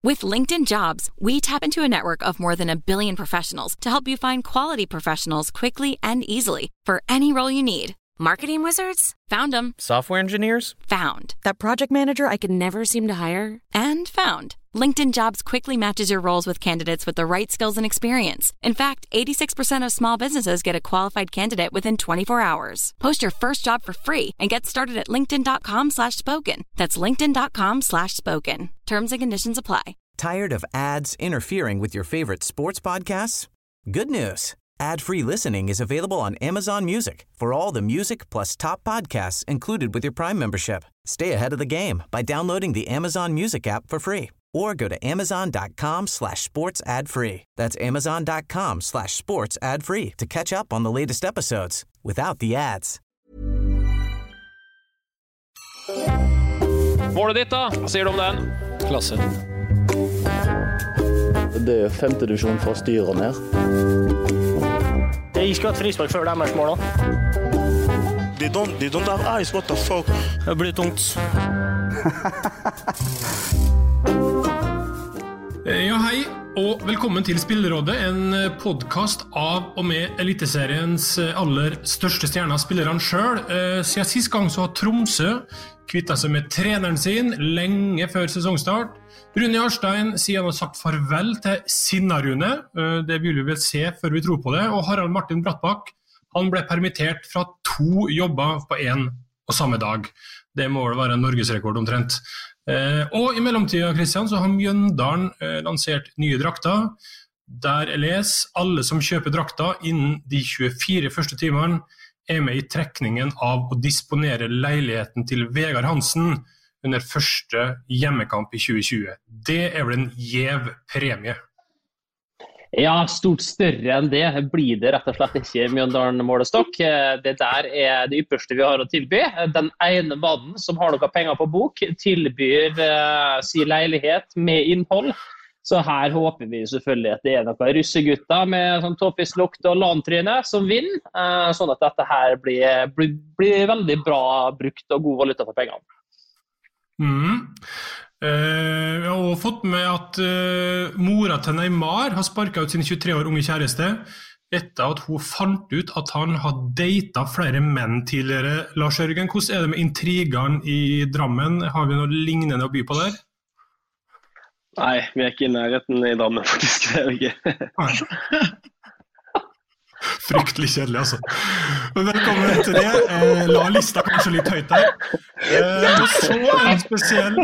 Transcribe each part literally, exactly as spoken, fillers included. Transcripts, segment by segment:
With LinkedIn Jobs, we tap into a network of more than a billion professionals to help you find quality professionals quickly and easily for any role you need. Marketing wizards? Found them. Software engineers? Found. That project manager I could never seem to hire? And found. LinkedIn Jobs quickly matches your roles with candidates with the right skills and experience. In fact, eighty-six percent of small businesses get a qualified candidate within twenty-four hours. Post your first job for free and get started at linkedin.com slash spoken. That's linkedin.com slash spoken. Terms and conditions apply. Tired of ads interfering with your favorite sports podcasts? Good news. Ad-free listening is available on Amazon Music for all the music plus top podcasts included with your Prime membership. Stay ahead of the game by downloading the Amazon Music app for free or go to amazon.com slash sports ad free. That's amazon.com slash sports ad free to catch up on the latest episodes without the ads. Målet ditt da? Hva sier du om den? Klasse. Det er femte divisjon fra styret ned. Jeg skal ha et frispark før deres mål da. They don't, they don't have eyes, what the fuck? Det blir tungt. Ja, hei, og velkommen til Spillerådet, en podcast av og med Eliteseriens aller største stjerner, spillerne selv. Siden sist gang så har Tromsø kvittet seg med treneren sin lenge før sesongstart. Rune Jarstein sier han har sagt farvel til Sinna-Rune, det vil vi vel se før vi tror på det, og Harald Martin Brattbakk, han ble permittert fra to jobber på en og samme dag. Det må vel være en norgesrekord omtrent. Eh, og i mellomtiden, Kristian, så har Mjøndalen eh, lansert nye drakter, der jeg leser alle som kjøper drakter innen de tjuefire første timene er med i trekningen av å disponere leiligheten til Vegard Hansen under første hjemmekamp i tjue tjue. Det er vel en gjev premie. Ja, stort større enn det blir det rett og slett ikke Mjøndalen målestokk. Det der er det ypperste vi har å tilby. Den ene mannen som har noen penger på bok tilbyr uh, sin leilighet med innhold. Så her håper vi selvfølgelig at det er noen russegutter med sånn tåfislukt og lantryne som vinner, uh, sånn at dette her blir, blir, blir veldig bra brukt og god valuta for pengene. Mm. Uh, jeg har også fått med at uh, mora til Neymar har sparket ut sin tjuetre år unge kjæreste etter at hun fant ut at han har datet flere menn tidligere. Lars Jørgen, hvordan er det med intrigene i Drammen? Har vi noe lignende å by på der? Nei, vi er ikke i nærheten i Drammen faktisk, det er vi ikke. Fryktelig kjedelig, altså. Men velkommen til det. Eh, la lista kanskje litt høyt der. Eh, og så en spesiell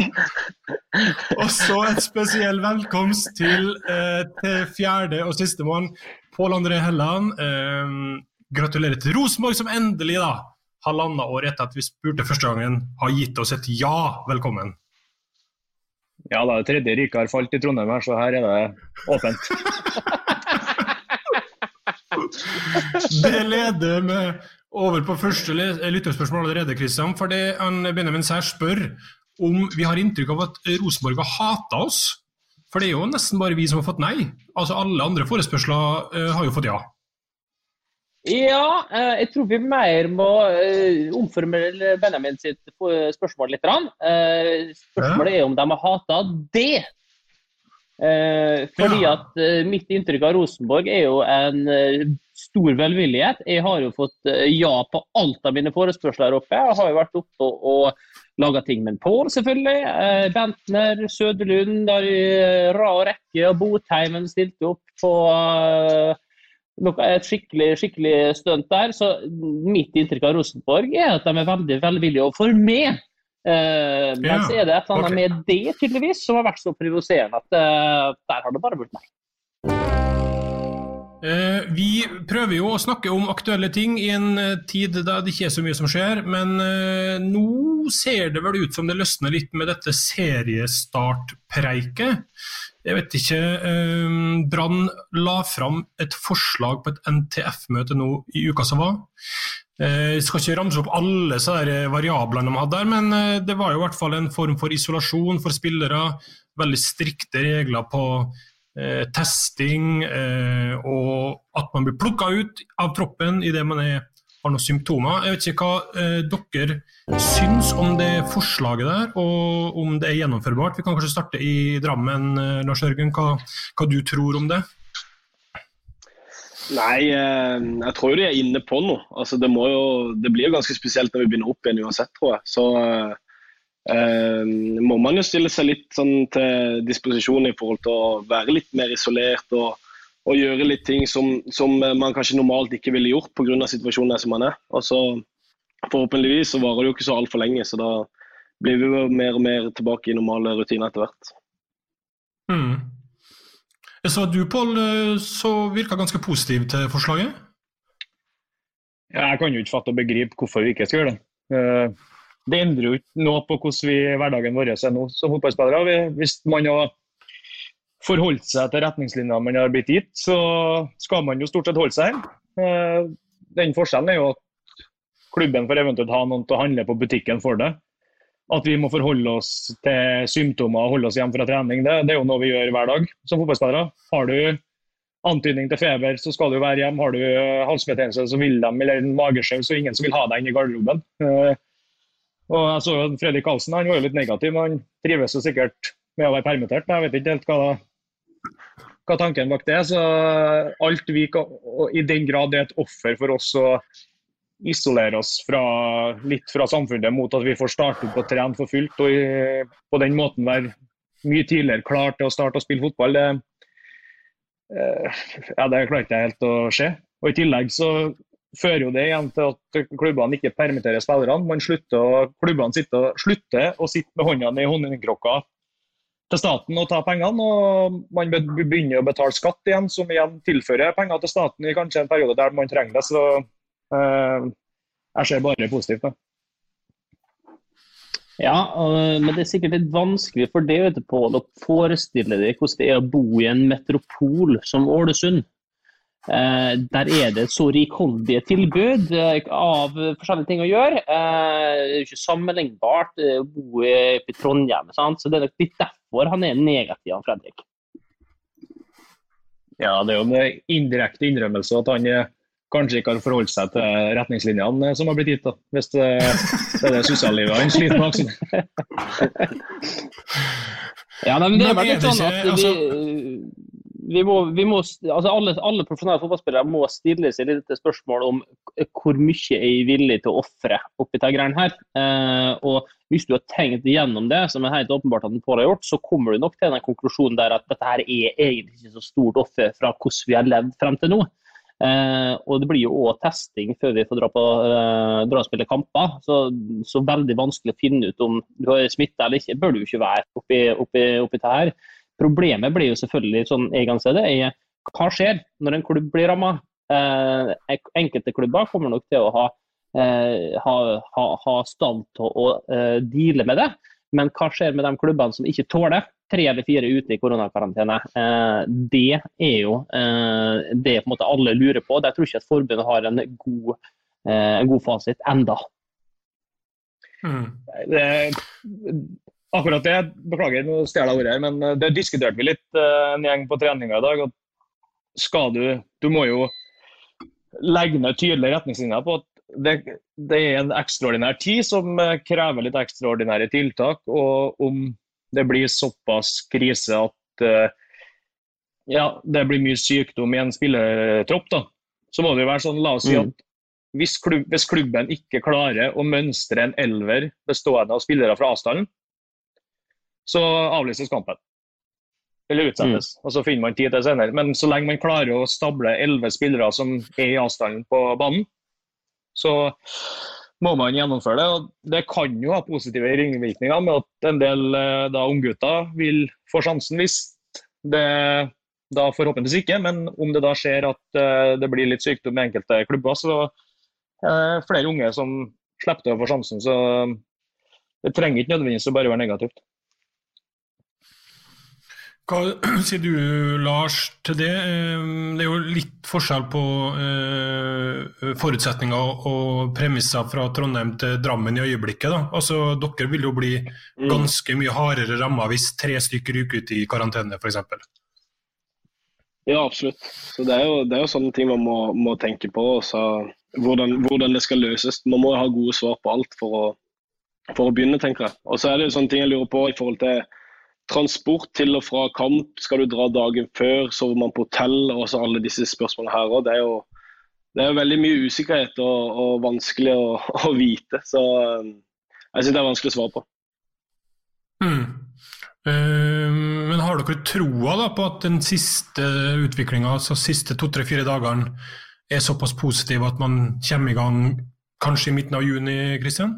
og så et spesiell velkomst til, eh, til fjerde og siste mann, Pål André Helland. Eh, gratulerer til Rosenborg som endelig da, halvannet år etter at vi spurte første gangen, har gitt oss et ja. Velkommen. Ja, da er tredje rike har falt i Trondheim her, så her er det åpent. Det leder med over på første lytterspørsmål allerede, Kristian, for det han Benjamin Sær spør om vi har inntrykk av at Rosenborg har hatet oss, for det er jo nesten bare vi som har fått nei. Altså alle andre forespørsler uh, har jo fått ja. Ja, uh, jeg tror vi mer må uh, omformere Benjamin sitt spørsmål litt. Uh, spørsmålet er om de har hatet det. Uh, fordi ja. at uh, mitt inntrykk av Rosenborg er jo en uh, stor velvillighet. Jeg har jo fått uh, ja på alt av mine forespørsler oppe. Jeg har jo vært oppe og, og laget ting med Pål selvfølgelig. Uh, Bentner, Søderlund, der i uh, rad og rekke, og Botheimen stilte opp på uh, noe, et skikkelig, skikkelig stunt der. Så mitt inntrykk av Rosenborg er at de er veldig velvillige og får med. Uh, men ja, så er det et eller annet okay. med det tydeligvis som har vært så provoserende at uh, der har det bare blitt meg. Uh, vi prøver jo å snakke om aktuelle ting i en uh, tid da det ikke er så mye som skjer, men uh, nå ser det vel ut som det løsner litt med dette seriestartpreiket. Jeg vet ikke, uh, Brann la fram et forslag på et N T F-møte nå i uka som var. Jeg skal ikke ramse opp alle så der variablene de hadde der, men det var jo i hvert fall en form for isolasjon for spillere, veldig strikte regler på eh, testing, eh, og at man blir plukket ut av troppen i det man er har noen symptomer. Jeg vet ikke hva eh, dere syns om det forslaget der, og om det er gjennomførbart. Vi kan kanskje starte i Drammen, eh, Lars Jørgen. Hva, hva du tror om det? Nei, eh, jeg tror de er inne på noe. Altså, det, må jo, det blir jo ganske spesielt når vi begynner opp igjen uansett, tror jeg. Så eh, må man jo stille seg litt sånn til disposisjon i forhold til å være litt mer isolert og og gjøre litt ting som, som man kanskje normalt ikke ville gjort på grunn av situasjonen som man er. Og så forhåpentligvis så varer det jo ikke så alt for lenge, så da blir vi jo mer og mer tilbake i normale rutiner etter hvert. Mm. Så du, Pål, så virker ganske positiv til forslaget? Ja, jeg kan jo ikke fatte og begripe hvorfor vi ikke skal gjøre det. Det endrer jo ikke noe på hvordan vi hverdagen vår er nå som fotballspillere. Hvis man har forholdt seg til retningslinjene man har blitt gitt, så skal man jo stort sett holde seg her. Den forskjellen er jo at klubben får eventuelt ha noen til å handle på butikken for det. At vi må forholde oss til symptomer og holde oss hjem fra trening, det, det er jo noe vi gjør hver dag som fotballspillere. Har du antydning til feber, så skal du være hjem. Har du halsbetennelse, så vil de, eller en mageskjev, så ingen som vil ha deg inn i garderoben. Og jeg så jo Fredrik Karlsen, han var jo litt negativ, men han trives jo sikkert med å være permittert. Jeg vet ikke helt hva da hva tanken bak det, så alt vi kan, og i den grad det er et offer for oss å isolere oss fra, litt fra samfunnet mot at vi får starte opp og trene for fullt, og i, på den måten være mye tidligere klar til å starte og spille fotball, det, eh, ja, det klarer ikke jeg helt å se. Og i tillegg så fører jo det igjen til at klubbene ikke permitterer spillerne, man slutter å, klubbene sitter, slutter å sitte med håndene i håndkrokka til staten og ta pengene, og man begynner å betale skatt igjen, som igjen tilfører penger til staten i kanskje en periode der man trenger det, så eh, jeg ser bare positivt da. Ja, men det er sikkert litt vanskelig for det, vet du, Pål, å forestille deg hvordan det er å bo i en metropol som Ålesund. Eh, der er det så rikholdige tilbud eh, av forskjellige ting å gjøre. Eh, det er jo ikke sammenlignbart å bo i, i Trondheim, sant? Så det er nok litt derfor han er negativ, han Fredrik. Ja, det er jo en indirekte innrømmelse at han kanskje ikke har forholdt seg til retningslinjene som har blitt gitt, da. Hvis det, det er det sosiallivet han sliter med også. Ja, nei, men det er vel litt sånn at vi... Vi må, vi må, altså alle, alle profesjonelle fotballspillere må stille seg litt spørsmål om hvor mye er jeg villig til å offre oppi de greiene her. Eh, og hvis du har tenkt igjennom det, som er helt åpenbart at den Pål har gjort, så kommer du nok til den konklusjonen der at dette her er egentlig ikke så stort offer fra hvordan vi har levd frem til nå. Eh, og det blir jo også testing før vi får dra på eh, dra og spille kamper, så, så veldig vanskelig å finne ut om du har smittet eller ikke, bør du jo ikke være oppi, oppi, oppi det her. Problemet blir jo selvfølgelig, sånn jeg kan se det, er hva skjer når en klubb blir rammet? Eh, enkelte klubber kommer nok til å ha, eh, ha, ha, ha stand til å eh, deale med det, men hva skjer med de klubbene som ikke tåler tre eller fire ute i koronakarantene? Eh, det er jo eh, det på en måte alle lurer på. Jeg tror ikke at forbundet har en god, eh, en god fasit enda. Mm. Det Akkurat det, beklager, nå stjeler jeg ordet her, men det diskuterte vi litt uh, en gjeng på treninga i dag. At skal du, du må jo legge ned tydelige retningslinjer på at det, det er en ekstraordinær tid som krever litt ekstraordinære tiltak, og om det blir såpass krise at uh, ja, det blir mye sykdom i en spillertropp, da, så må det jo være sånn, la oss si at hvis, klubb, hvis klubben ikke klarer å mønstre en elver bestående av spillere fra avstanden, så avlyses kampen. Eller utsettes, mm. og så finner man tid til senere. Men så lenge man klarer å stable elleve spillere som er i avstanden på banen, så må man gjennomføre det. Og det kan jo ha positive ringvirkninger med at en del da unggutter vil få sjansen hvis det da forhåpentligvis ikke, men om det da skjer at det blir litt sykdom med enkelte klubber, så er det flere unge som slipper til å få sjansen, så det trenger ikke nødvendigvis å bare være negativt. Hva sier du, Lars, til det? Det er jo litt forskjell på forutsetninger og premisser fra Trondheim til Drammen i øyeblikket, da. Altså, dere vil jo bli ganske mye hardere rammet hvis tre stykker ryker ut i karantene, for eksempel. Ja, absolutt. Så det er jo, det er jo sånne ting man må, må tenke på. Så hvordan, hvordan det skal løses. Man må ha gode svar på alt for å, for å begynne, tenker jeg. Og så er det sånne ting jeg lurer på i forhold til transport til og fra kamp. Skal du dra dagen før, sover man på hotell, og så alle disse spørsmålene her. Og det er jo, det er jo veldig mye usikkerhet og, og vanskelig å, å vite. Så jeg synes det er vanskelig å svare på. Mm. Uh, men har dere troa da på at den siste utviklingen, altså siste to, tre, fire dagene, er såpass positiv at man kommer i gang kanskje i midten av juni, Kristian?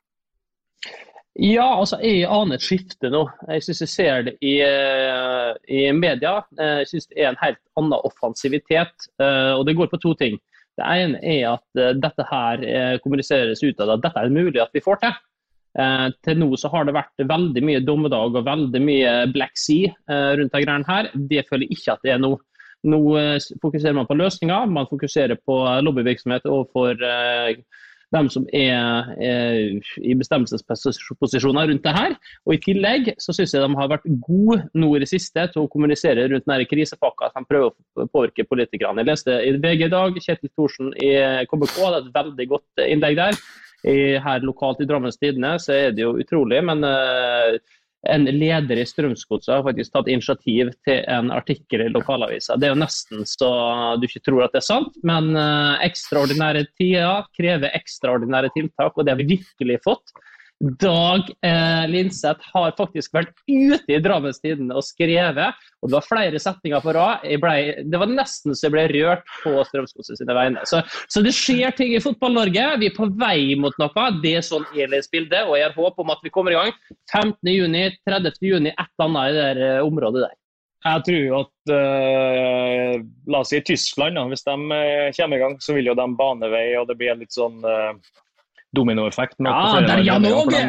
Ja, altså jeg aner et skifte nå. Jeg synes jeg ser det i, i media. Jeg synes det er en helt annen offensivitet, og det går på to ting. Det ene er at dette her kommuniseres ut av at dette er mulig at vi får til. Eh, til nå så har det vært veldig mye dommedag og veldig mye Black Sea eh, rundt de greiene her. Det føler ikke at det er noe. Nå eh, fokuserer man på løsninger, man fokuserer på lobbyvirksomhet overfor eh, dem som er eh, i bestemmelsesposisjoner rundt det her. Og i tillegg så synes jeg de har vært gode nå i det siste til å kommunisere rundt denne krisepakka som prøver å påvirke politikerne. Jeg leste i V G i dag, Kjetil Thorsen i K B K, det er et veldig godt innlegg der. I, her lokalt i Drammens Tidende så er det jo utrolig, men uh, en leder i Strømsgodset har faktisk tatt initiativ til en artikkel i lokalavisa. Det er jo nesten så du ikke tror at det er sant, men uh, ekstraordinære tider krever ekstraordinære tiltak, og det har vi virkelig fått. Dag eh, Linseth har faktisk vært ute i Drammens Tidende og skrevet, og det var flere setninger på rad. Jeg ble, det var nesten så jeg ble rørt på Strømsgodset sine vegne. Så, så det skjer ting i fotball-Norge. Vi er på vei mot noe. Det er sånn Elias bilde, og jeg har håp om at vi kommer i gang femtende juni, tredivte juni, et eller annet i det der området der. Jeg tror jo at, uh, la oss si Tyskland, da, hvis de uh, kommer i gang, så vil jo de bane vei, og det blir litt sånn... Uh, dominoeffekt. Ja, der ja Norge!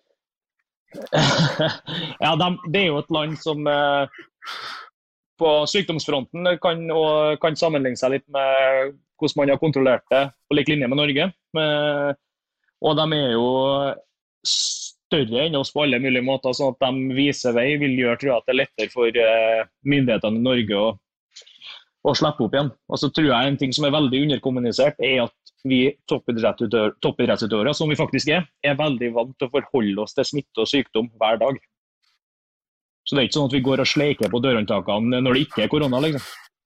Ja, de, det er jo et land som eh, på sykdomsfronten kan, og, kan sammenligne seg litt med hvordan man har kontrollert det på lik linje med Norge. Men, og de er jo større enn oss på alle mulige måter, sånn at de viser vei vil gjøre, tror jeg, at det er lettere for eh, myndighetene i Norge å, å slippe opp igjen. Og så tror jeg en ting som er veldig underkommunisert er at vi toppidrettsutøvere, som vi faktisk er, er veldig vant til å forholde oss til smitte og sykdom hver dag. Så det er ikke sånn at vi går og sleiker på dørhåndtakene når det ikke er korona, liksom.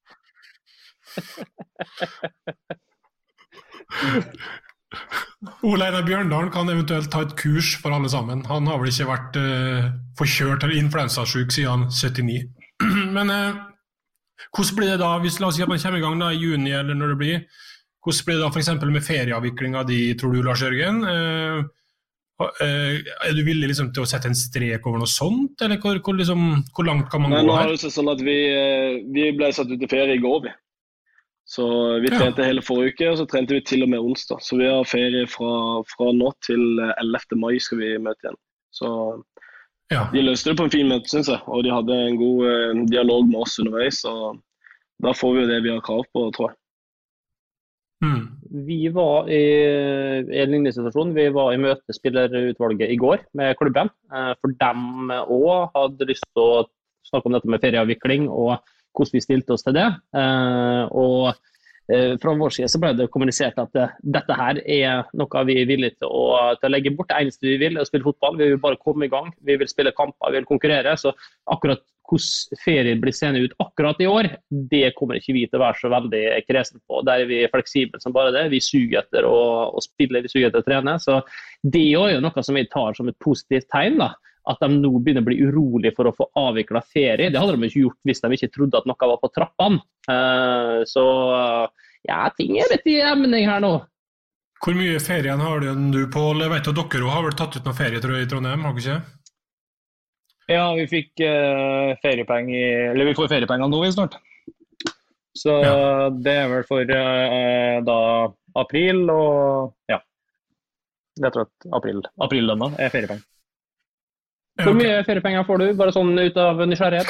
Ole Einar Bjørndalen kan eventuelt ta et kurs for alle sammen. Han har vel ikke vært uh, forkjørt eller influensasyk siden syttini. Men uh, hvordan blir det da, hvis la oss si at man kommer i gang da, i juni eller når det blir, hvordan blir det da for eksempel med ferieavviklinga di, tror du, Lars Jørgen? Uh, uh, er du villig liksom, til å sette en strek over noe sånt, eller hvor, hvor, liksom, hvor langt kan man Nei, gå her? Nå har det sånn at vi, vi ble satt ut i ferie i går, vi. Så vi trente ja. hele forrige uke, og så trente vi til og med onsdag. Så vi har ferie fra, fra nå til ellevte mai skal vi møte igjen. Så ja. De løste det på en fin møte, synes jeg, og de hadde en god uh, dialog med oss underveis, og da får vi det vi har krav på, tror jeg. Mm. Vi var i, i en lignende situasjon. Vi var i møtespillerutvalget i går med klubben, for dem også hadde lyst til å snakke om dette med ferieavvikling og hvordan vi stilte oss til det, og fra vår side så ble det kommunisert at dette her er noe vi er villige til å, til å legge bort. Det eneste vi vil er å spille fotball. Vi vil bare komme i gang, vi vil spille kamper, vi vil konkurrere, så akkurat hvordan ferien blir seende ut akkurat i år, det kommer ikke vi til å være så veldig kresen på. Der er vi fleksible som bare det. Vi suger etter å, å spille, vi suger etter å trene. Så det er jo noe som vi tar som et positivt tegn, da. At de nå begynner å bli urolige for å få avviklet ferie. Det hadde de ikke gjort hvis de ikke trodde at noe var på trappene. Uh, så ja, ting er litt i emning her nå. Hvor mye ferien har du på? Jeg vet at dere har vel tatt ut noen ferie, tror jeg, i Trondheim, har dere ikke? Ja, vi fikk uh, feriepenger, eller vi får feriepenger nå snart. Så ja. Det er vel for uh, da april og ja, jeg tror at april, aprillønna er feriepenger. Hvor mye feriepenger får du, bare sånn ut av nysgjerrighet?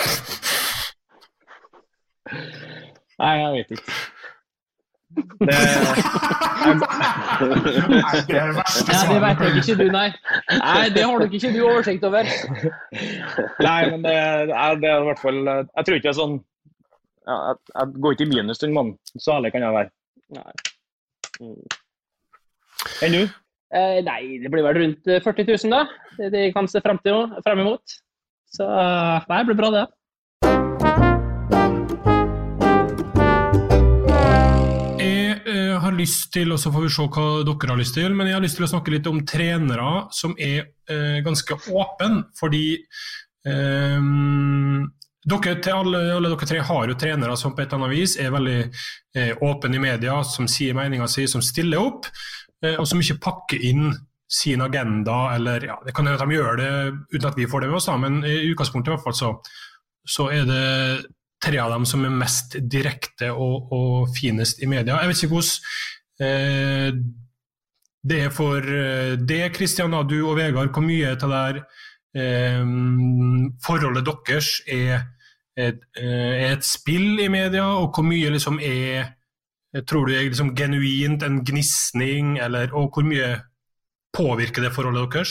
Nei, jeg vet ikke. Det Nei, det er verste ja, det vet jeg ikke du, nei. Nei, det har du ikke du oversikt over. Nei, men det, det er i hvert fall, jeg tror ikke jeg sånn, ja, jeg, jeg går ikke i minus til en måned, så ærlig kan jeg være. Nei. Enn du? Eh, nei, det blir vel rundt førti tusen da. Det de kan se frem, til, frem imot. Så nei, det blir bra det. Jeg eh, har lyst til, og så får vi se hva dere har lyst til, men jeg har lyst til å snakke litt om trenere som er eh, ganske åpen, fordi eh, dere, til alle, alle dere tre har jo trenere som på et eller annet vis er veldig eh, åpen i media, som sier meningen sin, som stiller opp, og som ikke pakker inn sin agenda, eller ja, det kan hende at de gjør det uten at vi får det med oss, da, men i utgangspunktet i hvert fall så, så er det tre av dem som er mest direkte og, og finest i media. Jeg vet ikke hvordan eh, det er for det, Kristian, du og Vegard, hvor mye til det der eh, forholdet deres er et, er et spill i media, og hvor mye liksom er tror du er liksom genuint en gnissning, eller, og hvor mye påvirker det forholdet deres?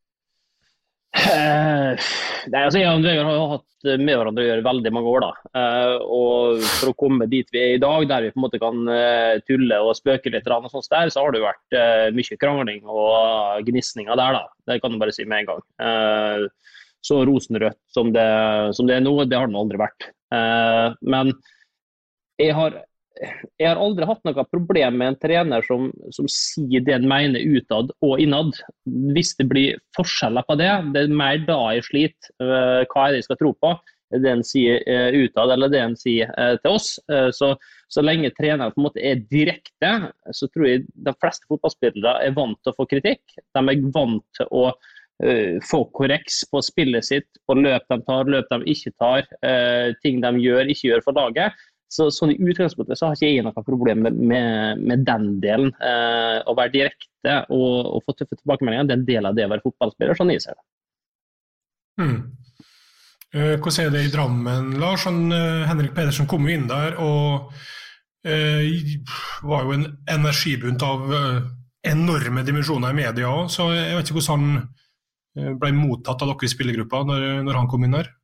Eh, nei, altså jeg og Vegard har jo hatt med hverandre å gjøre veldig mange år da. Eh, og for å komme dit vi er i dag, der vi på en måte kan uh, tulle og spøke litt og sånt der, så har det jo vært uh, mye krangling og gnissninger der da. Det kan du bare si med en gang. Eh, så rosenrødt som det, som det er nå, det har den aldri vært. Eh, men jeg har Jeg har aldri hatt noe problem med en trener som, som sier det en mener utad og innad. Hvis det blir forskjeller på det, det er mer da jeg sliter. Uh, hva er det jeg skal tro på? Er det en sier uh, utad, eller det en sier uh, til oss? Uh, så, så lenge treneren på en måte er direkte, så tror jeg de fleste fotballspillere er vant til å få kritikk. De er vant til å uh, få korreks på spillet sitt, på løp de tar, løp de ikke tar, uh, ting de gjør, ikke gjør for laget. Så, sånn i utgangspunktet så har ikke jeg noe problem med, med, med den delen. Eh, å være direkte og, og få tøffe tilbakemeldinger, det er en del av det å være fotballspiller, sånn jeg ser det. Mm. Eh, hvordan er det i Drammen, Lars? Han, eh, Henrik Pedersen kom jo inn der, og eh, var jo en energibunt av eh, enorme dimensjoner i media også, så jeg vet ikke hvordan han eh, ble mottatt av dere i spillergruppa når, når han kom inn der.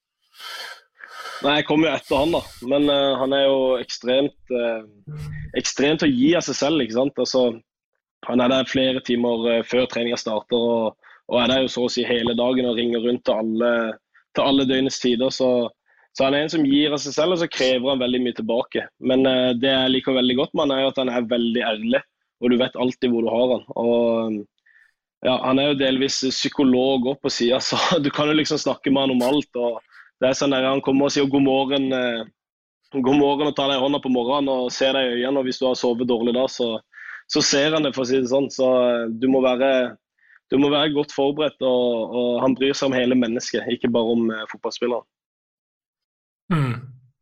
Nei, jeg kom jo etter han da, men uh, han er jo ekstremt, uh, ekstremt å gi av seg selv, ikke sant? Altså, han er der flere timer uh, før treningen starter, og, og er der jo så å si hele dagen og ringer rundt til alle, til alle døgnets tider, så, så han er en som gir av seg selv, og så krever han veldig mye tilbake. Men uh, det jeg liker veldig godt med han er jo at han er veldig ærlig, og du vet alltid hvor du har han. Og ja, han er jo delvis psykolog opp på siden, så du kan jo liksom snakke med han om alt, og det er sånn der han kommer og sier god morgen, eh, god morgen og tar deg i hånda på morgenen og ser deg i øynene, og hvis du har sovet dårlig da, så, så ser han det, for å si det sånn. Så eh, du må være, du må være godt forberedt, og, og han bryr seg om hele mennesket, ikke bare om eh, fotballspilleren. Mm.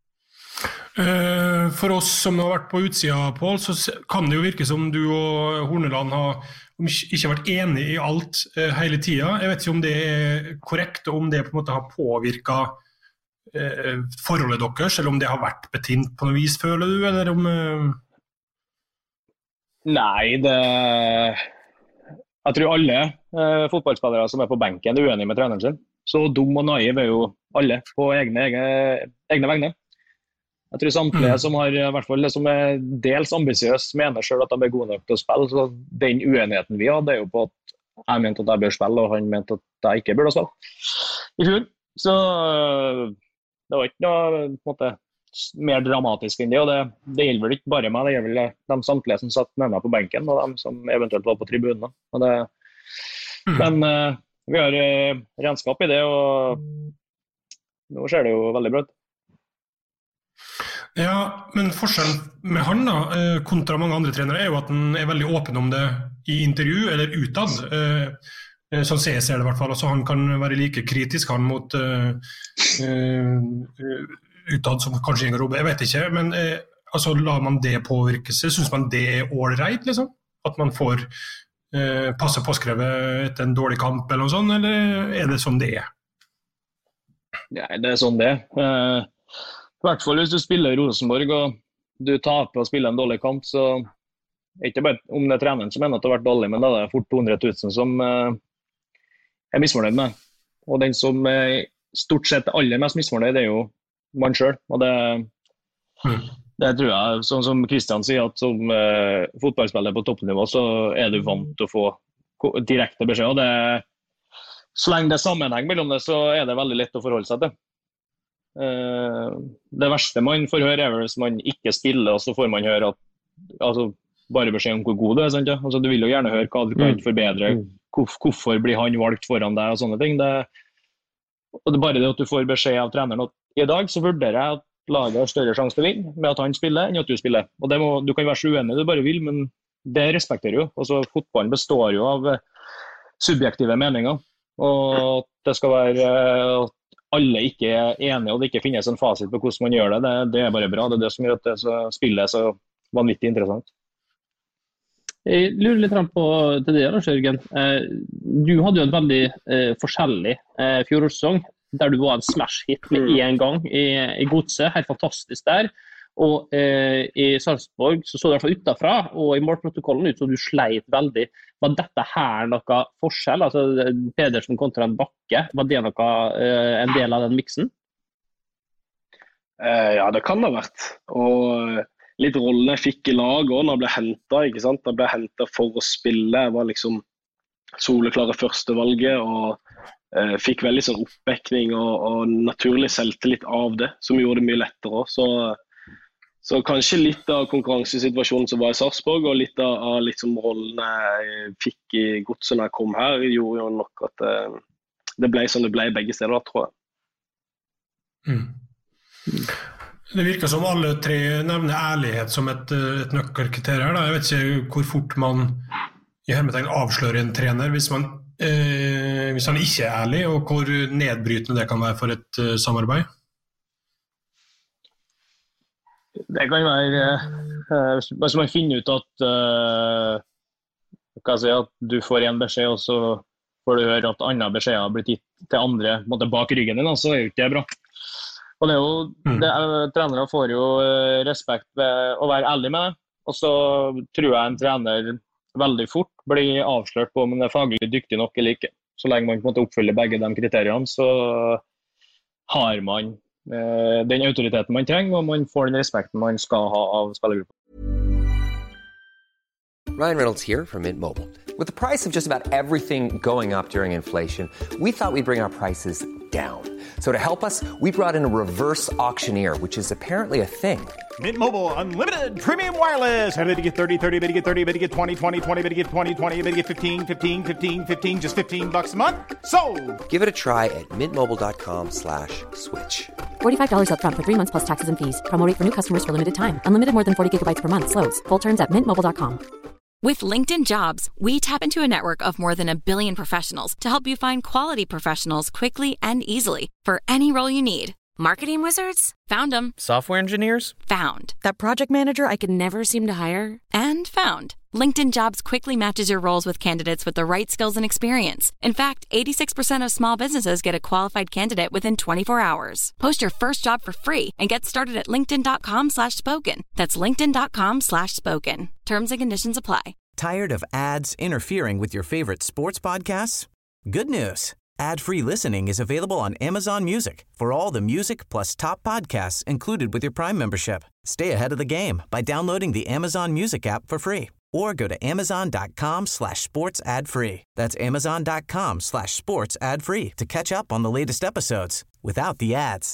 Uh, for oss som har vært på utsida, Pål, så kan det jo virke som du og Horneland har ikke vært enige i alt uh, hele tida. Jeg vet ikke om det er korrekt, og om det på en måte har påvirket uh, forholdet deres, eller om det har vært betint på noe vis, føler du, eller om... Uh... Nei, det... Jeg tror alle uh, fotballspillere som er på benken er uenige med treneren sin. Så dum og naiv er jo alle på egne, egne, egne vegne. Jeg tror samtlige som har, i hvert fall det som er dels ambisiøs, mener selv at de er gode nok til å spille. Så den uenigheten vi hadde er jo på at jeg mente at jeg bør spille, og han mente at jeg ikke burde spille i fjor. Så det var ikke noe på en måte, mer dramatisk enn det, og det, det gjelder vel ikke bare meg, det gjelder vel de samtlige som satt med meg på benken, og de som eventuelt var på tribunen. Og det, mm. Men uh, vi har uh, renskap i det, og nå ser det jo veldig bra ut. Ja, men forskjellen med han da, kontra mange andre trenere, er jo at han er veldig åpen om det i intervju eller utad. Sånn ser jeg ser det i hvert fall. Altså, han kan være like kritisk han mot uh, uh, utad som kanskje Inga Robbe. Jeg vet ikke, men uh, altså, lar man det påvirke seg? Synes man det er all right, liksom? At man får uh, passe påskrevet etter en dårlig kamp eller noe sånt, eller er det sånn det er? Ja, det er sånn det er. Uh... I hvert fall hvis du spiller i Rosenborg og du taper og spiller en dårlig kamp, så er det ikke bare om det er treneren som mener at det har vært dårlig, men da er det fort to hundre tusen som eh, er misfornøyd med. Og den som er stort sett aller mest misfornøyd er jo man selv. Og det, Det tror jeg, sånn som Kristian sier, at som uh, fotballspiller på toppnivå, så er du vant til å få direkte beskjed. Og det, så lenge det er sammenheng mellom det, så er det veldig lett å forholde seg til. Uh, det verste man får høre er hvis man ikke spiller, og så får man høre at, altså, bare beskjed om hvor god du er. Sant, ja? Altså, du vil jo gjerne høre hva du kan forbedre, hvor, hvorfor blir han valgt foran deg og sånne ting. Det, og det er bare det at du får beskjed av treneren at i dag så vurderer jeg at laget har større sjanse til å vinne med at han spiller enn at du spiller. Og det må, du kan være så uenig du bare vil, men det respekterer jo. Altså, fotballen består jo av subjektive meninger, og det skal være at alle ikke er enige, og det ikke finnes en fasit på hvordan man gjør det. Det, det er bare bra. Det er det som gjør at det så, spillet er så vanvittig interessant. Jeg lurer litt på til det, Jørgen. Du hadde jo en veldig eh, forskjellig eh, fjorårssesong, der du var en smash-hit med en gang i, i Godset, helt fantastisk der. Og eh, i Sarpsborg så så det i hvert fall utenfra, og i målprotokollen ut så du sleit veldig. Var dette her noe forskjell? Altså Pedersen kontra en Bakke, var det noe, eh, en del av den miksen? Eh, ja, det kan det ha vært. Og litt rollen jeg fikk i laget også når jeg ble hentet, ikke sant? Jeg ble hentet for å spille, jeg var liksom soleklare førstevalget, og eh, fikk veldig sånn oppbekning og, og naturlig selvtillit av det, som gjorde det mye lettere også. Så, så kanskje litt av konkurransesituasjonen som var i Sarpsborg, og litt av, av liksom rollen jeg fikk i Godset når jeg kom her, gjorde jo nok at eh, det ble som det ble begge steder, tror jeg. Mm. Det virker som alle tre nevner ærlighet som et, et nøkkelkriterium. Jeg vet ikke hvor fort man i hermetegn avslører en trener hvis, man, eh, hvis han ikke er ærlig, og hvor nedbrytende det kan være for et uh, samarbeid. Det kan være uh, hvis man finner ut at, uh, hva jeg si, at du får en beskjed, og så får du høre at andre beskjeder har blitt gitt til andre måte, bak ryggen din, så er jo ikke det bra. Og det er jo, det er, trenere får jo respekt ved å være ærlig med det, og så tror jeg en trener veldig fort blir avslørt på om han er faglig dyktig nok eller ikke. Så lenge man på en måte oppfyller begge de kriteriene, så har man eh, den autoriteten man trenger, og man får den respekten man skal ha av spillergruppa. Ryan Reynolds here from Mint Mobile. With the price of just about everything going up during inflation, we thought we'd bring our prices down. So to help us, we brought in a reverse auctioneer, which is apparently a thing. Mint Mobile Unlimited Premium Wireless. How to get thirty, thirty, how to get thirty, how to get twenty, twenty, twenty, how to get twenty, twenty, how to get fifteen, fifteen, fifteen, fifteen, just fifteen bucks a month? Sold! Give it a try at mintmobile.com slash switch. forty-five dollars up front for three months plus taxes and fees. Promo rate for new customers for limited time. Unlimited more than forty gigabytes per month. Slows full terms at mint mobile dot com. With LinkedIn Jobs, we tap into a network of more than a billion professionals to help you find quality professionals quickly and easily for any role you need. Marketing wizards? Found them. Software engineers? Found. That project manager I could never seem to hire? And found. LinkedIn Jobs quickly matches your roles with candidates with the right skills and experience. In fact, eighty-six percent of small businesses get a qualified candidate within twenty-four hours. Post your first job for free and get started at linkedin.com slash spoken. That's linkedin.com slash spoken. Terms and conditions apply. Tired of ads interfering with your favorite sports podcasts? Good news. Ad-free listening is available on Amazon Music for all the music plus top podcasts included with your Prime membership. Stay ahead of the game by downloading the Amazon Music app for free or go to amazon.com slash sports ad free. That's amazon.com slash sports ad free to catch up on the latest episodes without the ads.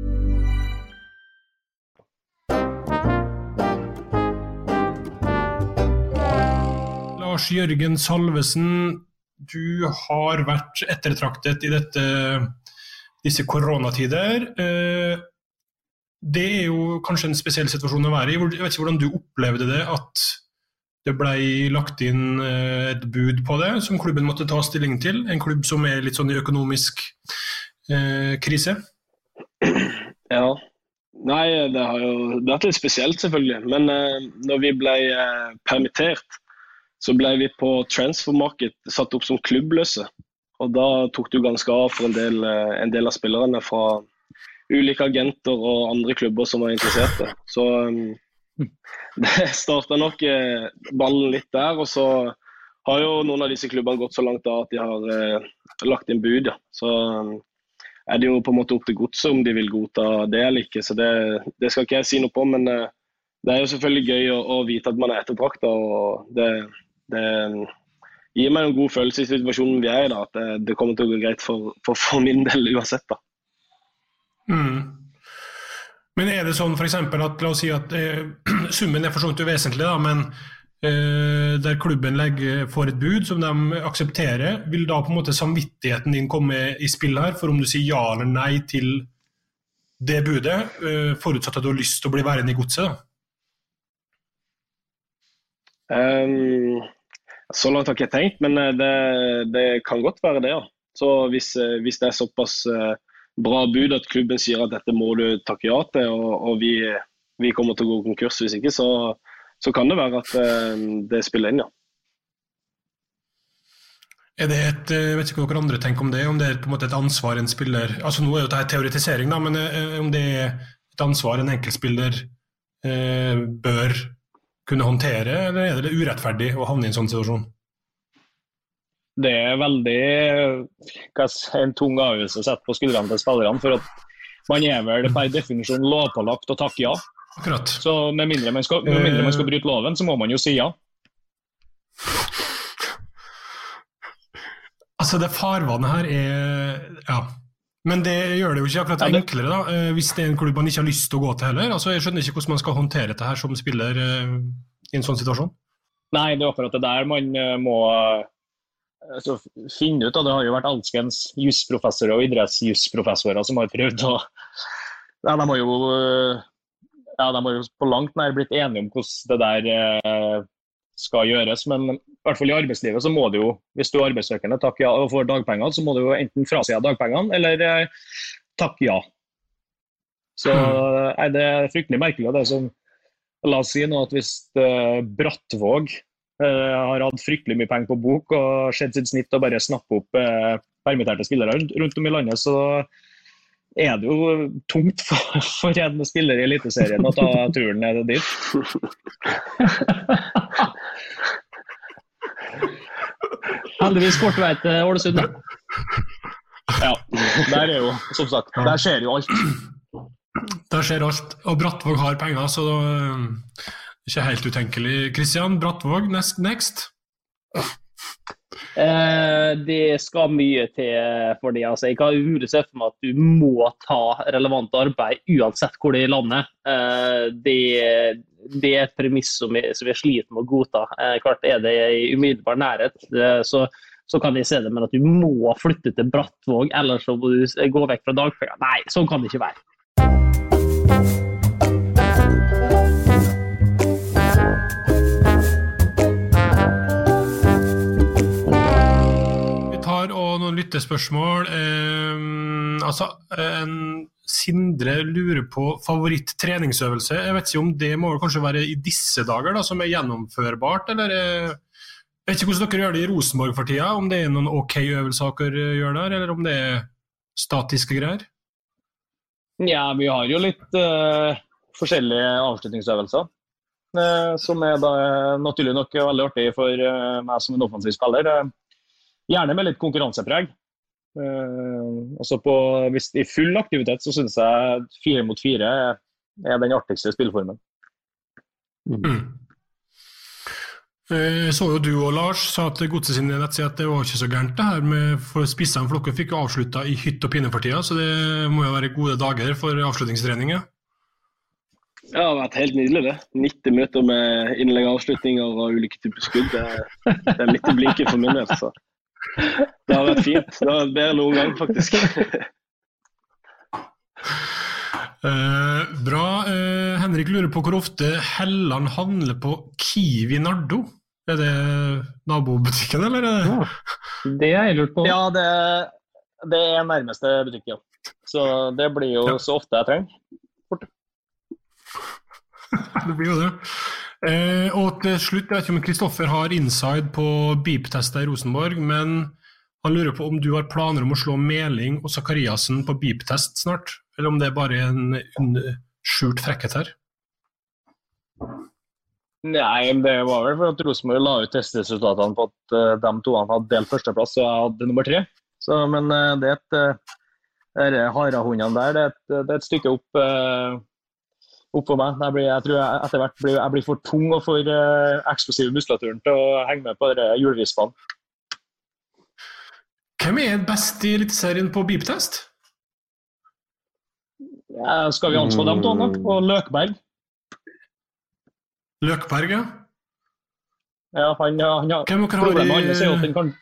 Lars Jørgen Salvesen, du har vært ettertraktet i dette, disse koronatider. Det er jo kanskje en spesiell situasjon å være i. Jeg vet ikke hvordan du opplevde det, at det ble lagt inn et bud på det, som klubben måtte ta stilling til. En klubb som er litt sånn i økonomisk eh, krise. Ja, nei, det har jo vært litt spesielt selvfølgelig. Men eh, når vi ble eh, permittert, så ble vi på transfermarket satt opp som klubbløse. Og da tok det jo ganske av for en del, en del av spillerne fra ulike agenter og andre klubber som var interesserte. Så um, det startet nok eh, ballen litt der, og så har jo noen av disse klubbene gått så langt da at de har eh, lagt inn bud. Ja. Så um, er det jo på en måte opp til Godset om de vil godta det eller ikke, så det, det skal ikke jeg si noe på, men eh, det er jo selvfølgelig gøy å, å vite at man er ettertraktet, og det, det gir meg en god følelse i situasjonen vi er i da, at det, det kommer til å gå greit for, for, for min del uansett da. Mm. Men er det sånn for eksempel at, la oss si at eh, summen er for sånt uvesentlig da, men eh, der klubben legger, får et bud som de aksepterer, vil da på en måte samvittigheten din komme i spill her, for om du sier ja eller nei til det budet, eh, forutsatt at du har lyst til å bli værende i godset da? Um, så langt har jeg ikke tenkt, men det, det kan godt være det ja. Så hvis, hvis det er såpass bra bud at klubben sier at dette må du takke ja til, og, og vi, vi kommer til å gå konkurs hvis ikke, så, så kan det være at uh, det spiller inn, ja. Er det et, jeg vet ikke hva dere andre tenker om det, om det er på en måte et ansvar en spiller, altså nå er jo dette teoretisering da, men om det er et ansvar en enkeltspiller eh, bør kunne håndtere, eller er det urettferdig å havne i en sånn situasjon? Det er veldig hva jeg si, en tung avgjørelse å sette på skuldrene til spillerne, for at man er vel per definisjon lovpålagt å takke ja. Akkurat. Så med mindre man skal, med mindre man skal bryte loven, så må man jo si ja. Altså det farvannet her er, ja, men det gjør det jo ikke akkurat enklere da, hvis det er en klubb man ikke har lyst til å gå til heller. Altså jeg skjønner ikke hvordan man skal håndtere dette her som spiller i en sånn situasjon. Nei, det er akkurat det der man må altså, finne ut, da. Det har jo vært alskens jusprofessorer og idrettsjusprofessorer som har prøvd å, ja, de har jo, ja, de har jo på langt nær blitt enige om hvordan det der eh, skal gjøres, men i hvert fall i arbeidslivet så må du jo, hvis du er arbeidssøkende takk ja og får dagpenger, så må du jo enten frasi av dagpengene eller eh, takk ja. Så er det fryktelig merkelig det som, la oss si nå at hvis eh, Brattvåg eh, har hatt fryktelig mye penger på bok og skjedd sitt snitt og bare snappe opp eh, permitterte spillere rundt om i landet, så er det jo tungt for, for en spiller i eliteserien å ta turen ned dit. Heldigvis kort vei til Ålesund. Ja, der er jo, som sagt, der skjer jo alt. Der skjer alt, og Brattvåg har penger, så det er ikke helt utenkelig. Kristian, Brattvåg, next, next. Eh, det skal mye til for det. Altså, jeg kan umulig se for meg at du må ta relevant arbeid uansett hvor det er i landet. Eh, det, det er et premiss som vi, som vi sliter med å godta. Eh, klart er det i umiddelbar nærhet, eh, så, så kan jeg se det, men at du må flytte til Brattvåg, eller så må du gå vekk fra dagpenger. Nei, sånn kan det ikke være. Og noen lyttespørsmål. Eh, altså, en Sindre lurer på favoritt-treningsøvelse. Jeg vet ikke om det må kanskje være i disse dager da, som er gjennomførbart, eller jeg vet ikke hvordan dere gjør det i Rosenborg for tida, om det er noen ok-øvelser dere gjør der, eller om det er statiske greier? Ja, vi har jo litt uh, forskjellige avslutningsøvelser, uh, som er da naturlig nok veldig artig for uh, meg som en offensiv spiller. Uh, Gjerne med litt konkurransepreg. Uh, altså på, hvis i full aktivitet så synes jeg fire mot fire er den artigste spillformen. Mm. Jeg så jo du og Lars sa at Godset sin nettside at det var ikke så gærent det her med for spissene, for dere fikk avsluttet i hytt og pinne for tida, så det må jo være gode dager for avslutningstrening, ja? Ja, det har vært helt nydelig det. nitti minutter med innlegg, avslutninger og ulike typer skudd. Det er, det er midt i blinken for min del, så det har vært fint. Det har vært bedre noen gang, faktisk. uh, bra. Uh, Henrik lurer på hvor ofte Helland handler på Kiwi Nardo. Er det nabobutikken, eller? Er det? Ja, det har jeg lurt på. Ja, det, det er nærmeste butikk, ja. Så det blir jo ja. Så ofte jeg trenger. Fort. Det blir jo det. Eh, og til slutt, jeg vet ikke om Kristoffer har inside på beep-testet i Rosenborg, men han lurer på om du har planer om å slå Meling og Zakariasen på beep-test snart, eller om det er bare en skjult frekkhet her? Nei, det var vel for at Rosenborg la ut testresultatene på at uh, de to hadde delt førsteplass, og jeg hadde nummer tre. Så, men uh, det er et uh, harahundene der, det er et, det er et stykke opp uh, opp for meg. Jeg, blir, jeg tror jeg etter hvert blir, jeg blir for tung og for uh, eksplosiv muskulaturen til å henge med på denne hjulrispene. Hvem er best i Eliteserien på beep-test? Ja, skal vi anslå dem to nå? Og Løkberg. Løkberg, ja. Ja, han, han har problemet han sier at den kan...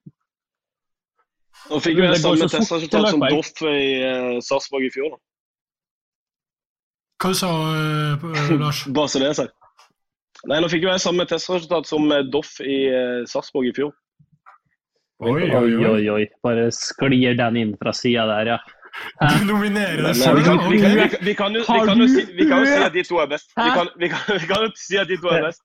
Nå fikk vi samme testresultat som Doff i uh, Sarpsborg i fjor da. Hva du sa, uh, Lars? Bare så det jeg sier. Nei, nå fikk vi samme testresultat som Doff i uh, Sarpsborg i fjor. Oi, oi, oi, oi. Bare sklir den inn fra siden der, ja. Du nominerer det selv, vi kan, da? Vi, vi, vi, vi kan jo vi kan jo si, vi kan jo si at de to er best. Vi kan, vi kan, vi kan jo si at de to er best.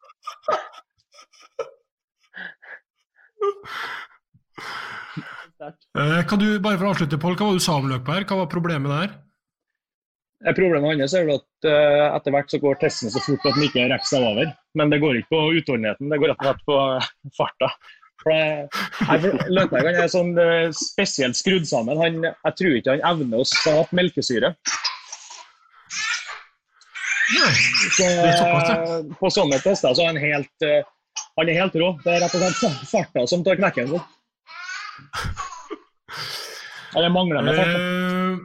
Eh, kan du, bare for å avslutte, Pål, hva var du sa om Løkberg? Hva var problemet der? Problemet hans er at uh, etter hvert så går testen så fort at den ikke rekker seg over. Men det går ikke på utholdenheten, det går rett og slett på farta. For det, Løkberg er sånn uh, spesielt skrudd sammen. Han, jeg tror ikke han evner å skape melkesyre. Nei, så, uh, på sånne tester så er han helt, uh, han er helt rå. Det er rett og slett farta som tar knekken på. Eller mangler med farta.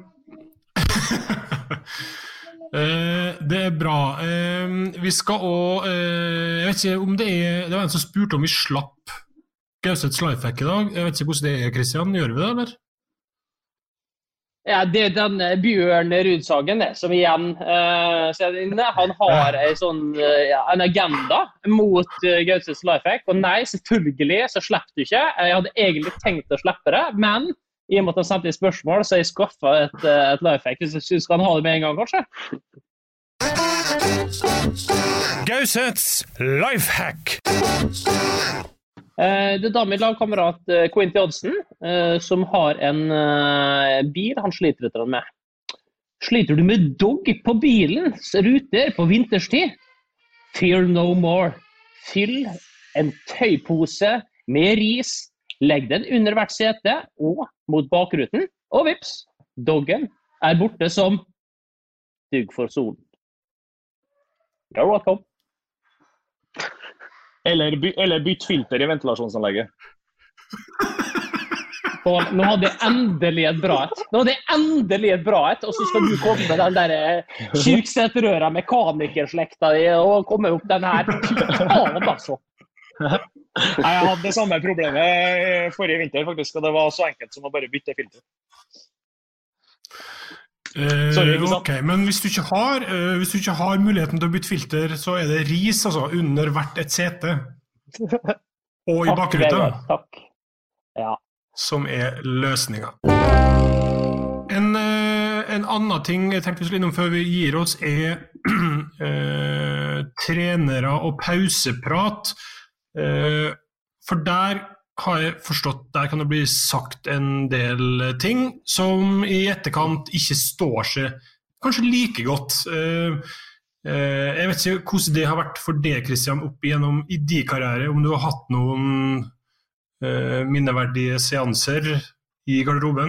Uh, det er bra. Uh, vi skal også, uh, jeg vet ikke om det er, det var en som spurte om vi slapp Gauseths lifehack i dag. Jeg vet ikke hvordan det er, Kristian. Gjør vi det, eller? Ja, det er den Bjørn Rudsagen det, som igjen, uh, han har en sånn, uh, en agenda mot uh, Gauseths lifehack, og nei, selvfølgelig så slipper du ikke. Jeg hadde egentlig tenkt å slippe det, men i og med at han sendte i spørsmål, så har jeg skaffet et, et lifehack. Hvis du skal ha det med en gang, kanskje? Gauseths lifehack! Eh, det er da min lagkamerat eh, Quinty Oddsen, eh, som har en eh, bil han sliter litt med. Sliter du med dog på bilens ruter på vinterstid? Fear no more. Fyll en tøypose med ris. Legg den under hvert sete og mot bakruten, og vips, doggen er borte som dugg for solen. You're welcome. Eller, by, eller bytt filter i ventilasjonsanlegget. Og nå hadde jeg endelig et bra et. Nå hadde jeg endelig et bra et, og så skal du komme med den der kyrksetrøra mekanikersslekta di, og komme opp den her. Faen, altså. Jeg hadde det samme problemet forrige vinter faktisk, og det var så enkelt som å bare bytte filter. Eh, Sorry, ok, men hvis du, ikke har, uh, hvis du ikke har muligheten til å bytte filter, så er det ris altså, under hvert et sete. Og i bakruta. Takk. Ja. Som er løsningen. En, uh, en annen ting jeg tenkte vi skulle innom før vi gir oss er uh, trenere og pauseprat. Uh, for der har jeg forstått, der kan det bli sagt en del ting som i etterkant ikke står seg kanskje like godt. Uh, uh, jeg vet ikke hvordan det har vært for deg, Kristian, opp igjennom i din karriere, om du har hatt noen uh, minneverdige seanser i garderoben?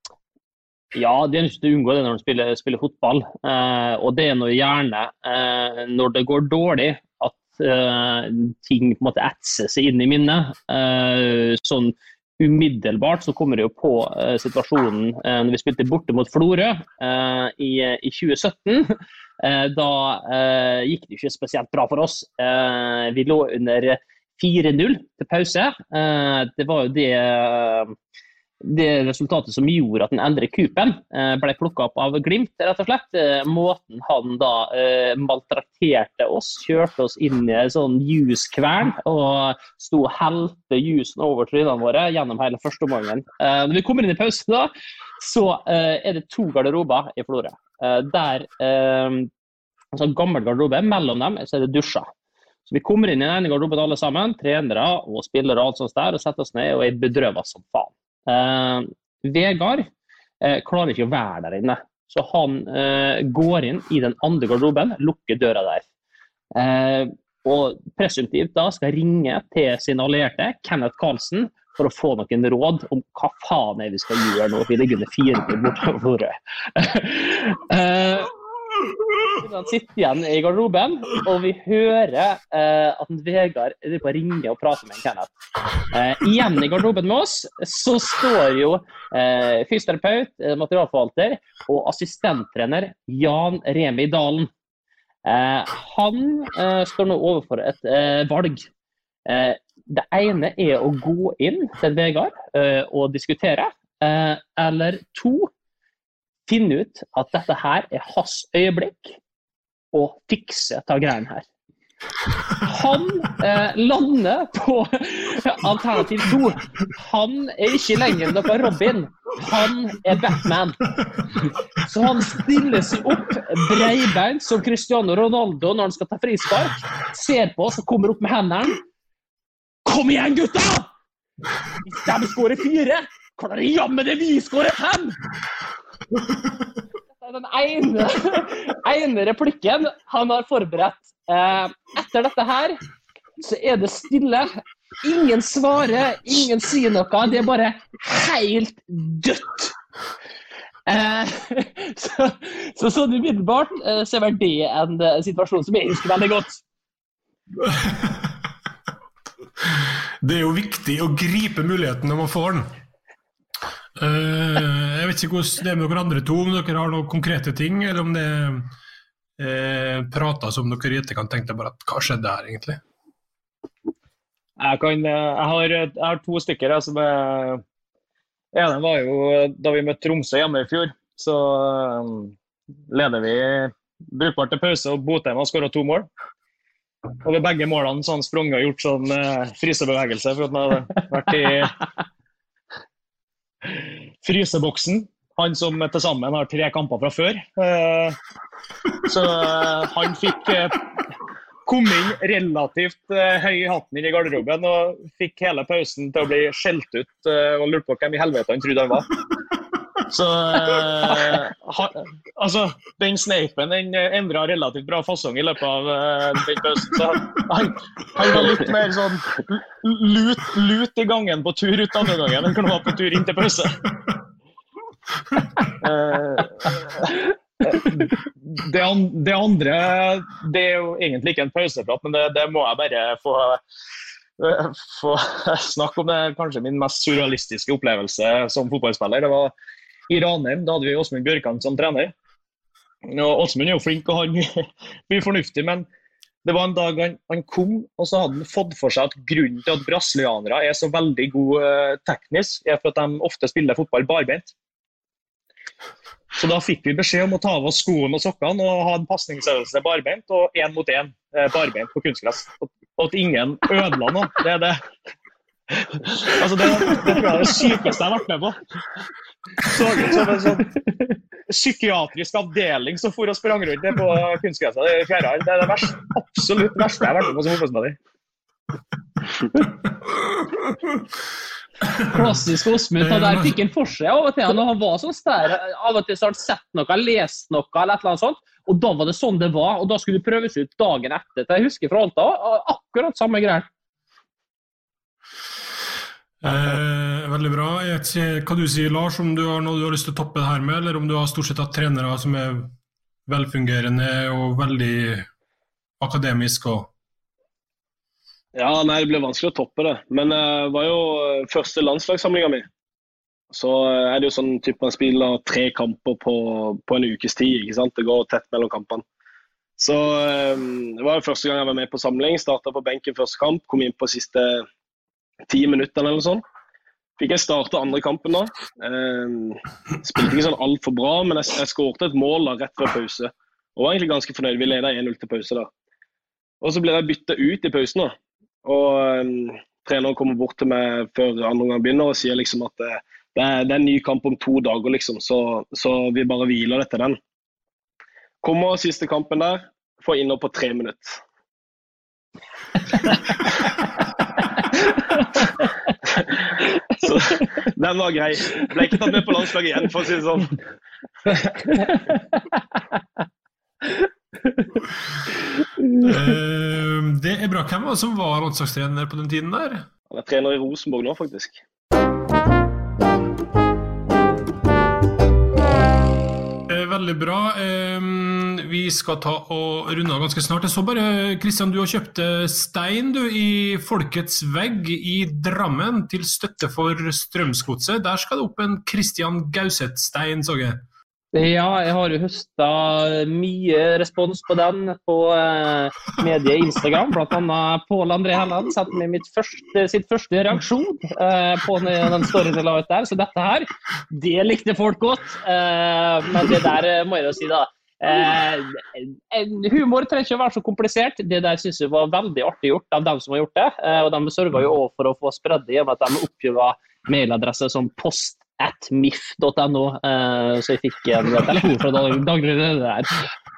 Ja, det er ikke til å unngå det når du spiller, spiller fotball, uh, og det er noe gjerne uh, når det går dårlig, at Uh, ting på en måte etser seg inn i minnet. Uh, sånn umiddelbart så kommer det jo på uh, situasjonen uh, når vi spilte borte mot Florø uh, i, i tjue sytten. Uh, da uh, gikk det ikke spesielt bra for oss. Uh, vi lå under fire null til pause. Uh, det var jo det uh, det resultatet som gjorde at den andre kupen eh, ble plukket opp av Glimt, rett og slett. Eh, måten han da eh, maltrakterte oss, kjørte oss inn i en sånn juskvern, og sto og helte jusen over trynene våre gjennom hele første omgangen. Eh, når vi kommer inn i pausen da, så eh, er det to garderober i Florø. Eh, der, eh, altså en gammel garderobe, mellom dem så er det dusjer. Så vi kommer inn i den ene garderoben alle sammen, trenere og spillere og alt sånt der, og setter oss ned og er bedrøvet som faen. Uh, Vegard uh, klarer ikke å være der inne, så han uh, går inn i den andre garderoben, lukker døra der. Uh, og presumptivt da skal ringe til sin allierte, Kenneth Karlsen, for å få noen råd om hva faen er vi skal gjøre nå, vi ligger under fire til borte på Florø. uh, Han sitter igjen I garderoben, og vi hører eh, at Vegard er på å ringe og prate med en Kenneth. Eh, igjen I garderoben med oss, så står jo eh, fysioterapeut, eh, materialforvalter og assistenttrener Jan Remi Dalen. Eh, han eh, står nå overfor et eh, valg. Eh, det ene er å gå inn til Vegard eh, og diskutere, eh, eller to, finne ut at dette her er hans øyeblikk og fikse ta greien her. Han eh, lander på alternativ to. Han er ikke lenger noe Robin. Han er Batman. Så han stiller seg opp breibeint som Cristiano Ronaldo når han skal ta frispark, ser på oss og kommer opp med hendene. Kom igjen, gutta! Hvis de skårer fire, kan dere jammen det vi skårer fem! Dette er den ene, ene replikken han har forberedt. Eh, etter dette her, så er det stille. Ingen svarer, ingen sier noe. Det er bare helt dødt. Eh, så, så sånn umiddelbart eh, så er det en, en situasjon som jeg husker veldig godt. Det er jo viktig å gripe muligheten når man får den. Uh, jeg vet ikke hvordan det er med dere andre to, om dere har noen konkrete ting, eller om det er uh, prater som dere i etterkant tenkte bare at hva skjedde her egentlig? Jeg, kan, jeg, har, jeg har to stykker. Altså med, ene var jo da vi møtte Tromsø hjemme I fjor, så um, leder vi brukbart til pause, og Botheim har skåret to mål. Og ved begge målene så han sprunget og gjort sånn uh, frysebevegelse for at han hadde vært I fryseboksen. Han som til sammen har tre kamper fra før. Uh, så uh, han fikk uh, kom inn relativt uh, høy I hatten I garderoben og fikk hele pausen til å bli skjelt ut uh, og lurt på hvem I helvete han trodde han var. Så uh, ha, altså, den sneipen den endret relativt bra fasong I løpet av uh, den pausen. Så han, han var litt mer sånn lut, lut I gangen på tur ut andre gangen enn han var på tur inn til pause. Uh, det, an, det andre, det er jo egentlig ikke en pauseprat, men det, det må jeg bare få, få snakke om. Det er kanskje min mest surrealistiske opplevelse som fotballspiller. Det var I Ranheim, da hadde vi Åsmund Bjørkan som trener. Og Åsmund er jo flink og har mye, mye fornuftig, men det var en dag han, han kom, og så hadde han fått for seg at grunnen til at brasilianere er så veldig god uh, teknisk, er for at de ofte spiller fotball barbeint. Så da fikk vi beskjed om å ta av oss skoene og sokkene og ha en passningsøvelse barbeint og en mot en eh, barbeint på kunstgress. Og, og at ingen ødela noe, det er det. Altså det, det tror jeg er det sykeste jeg har vært med på. Så ut som en sånn psykiatrisk avdeling som for og sprang rundt det på kunstgresset. Det er fjerde, det er det verste, absolutt verste jeg har vært med på som fotballspiller. Klassisk Åsmund, han der fikk en for seg av og til når han var sånn stær, av og til så har han sett noe, lest noe eller et eller annet sånt, og da var det sånn det var, og da skulle det prøves ut dagen etter. Jeg husker fra Alta, akkurat samme greier. Eh, veldig bra. Jeg vet ikke hva du sier, Lars, om du har noe du har lyst til å toppe det her med, eller om du har stort sett hatt trenere som er velfungerende og veldig akademisk og Ja, nei, det ble vanskelig å toppe det. Men det uh, var jo første landslagssamlingen min. Så uh, er det jo sånn type man spiller tre kamper på, på en ukes tid, ikke sant? Det går tett mellom kampene. Så uh, det var jo første gang jeg var med på samling, startet på benken første kamp, kom inn på siste ti minutter eller noe sånt. Fikk jeg starte andre kampen da. Uh, spilte ikke sånn alt for bra, men jeg, jeg skårte et mål da, rett før pause. Og var egentlig ganske fornøyd, vi ledet en null til pause da. Og så ble jeg byttet ut i pausen da. Og um, treneren kommer bort til meg før andre gang begynner og sier liksom at det, det, er, det er en ny kamp om to dager liksom, så, så vi bare hviler etter den. Kommer siste kampen der, får innover på tre minutter. Så den var grei. Ble ikke tatt med på landslaget igjen, for å si det sånn. uh, det er bra. Hvem var det som var landslagstrener på den tiden der? Han er trener I Rosenborg nå faktisk. uh, Veldig bra. uh, vi skal ta og runde av ganske snart. Jeg så bare, Kristian, du har kjøpt stein du, i Folkets vegg i Drammen til støtte for Strømsgodset. Der skal det opp en Kristian Gauseth-stein, så jeg. Ja, jeg har jo høstet mye respons på den på eh, mediet Instagram, blant annet Pål André Helland sendte meg mitt første, sitt første reaksjon eh, på den, den storyen jeg la ut der, så dette her, det likte folk godt, eh, men det der må jeg jo si da, eh, humor trenger ikke å være så komplisert, det der synes jeg var veldig artig gjort av dem som har gjort det, eh, og de sørget jo også for å få spredd det, i og med at de oppgjorde mailadresse som post at mif dot no, uh, så jeg fikk en telefon fra Dagrun Røde der.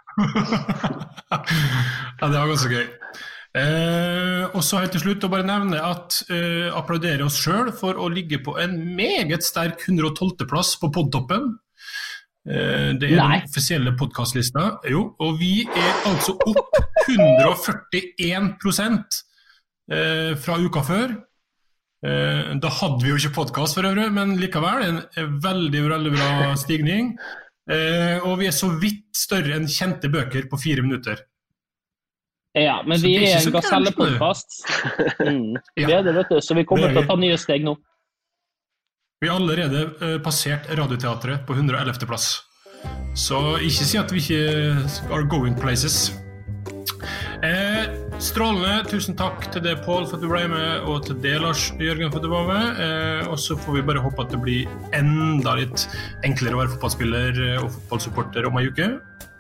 Ja, det var ganske gøy. Eh, og så helt til slutt å bare nevne at eh, applaudere oss selv for å ligge på en meget sterk hundre og tolvte plass på Podtoppen. Eh, det er Nei. Den offisielle podcastlista. Jo, og vi er altså opp hundre og førtien prosent eh, fra uka før. Uh, da hadde vi jo ikke podcast for øvrig, men likevel en, en veldig, veldig bra stigning. Uh, og vi er så vidt større enn kjente bøker på fire minutter. Ja, men så vi er, er en gaselle-podcast. mm. ja. Vi er det, vet du, så vi kommer til å ta nye steg nå. Vi har allerede uh, passert Radioteatret på hundre og ellevte plass. Så ikke si at vi ikke are going places. Eh, strålende, tusen takk til deg Pål for at du ble med, og til deg Lars Jørgen for at du var med, eh, og så får vi bare håpe at det blir enda litt enklere å være fotballspiller og fotballsupporter om en uke.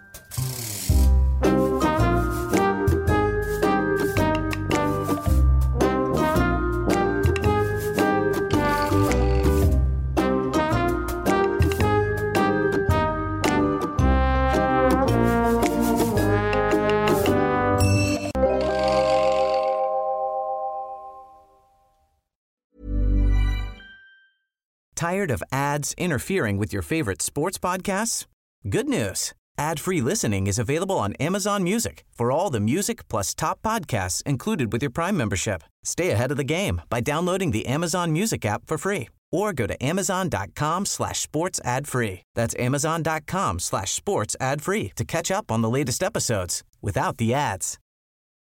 Tired of ads interfering with your favorite sports podcasts? Good news. Ad-free listening is available on Amazon Music for all the music plus top podcasts included with your Prime membership. Stay ahead of the game by downloading the Amazon Music app for free or go to amazon.com slash sports ad free. That's amazon.com slash sports ad free to catch up on the latest episodes without the ads.